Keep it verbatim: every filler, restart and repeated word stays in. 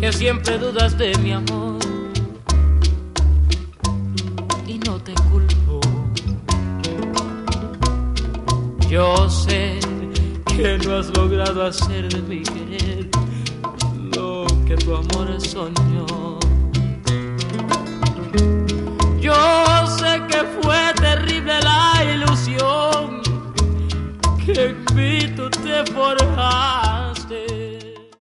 que siempre dudas de mi amor y no te culpo. Yo sé que no has logrado hacer de mi querer lo que tu amor soñó.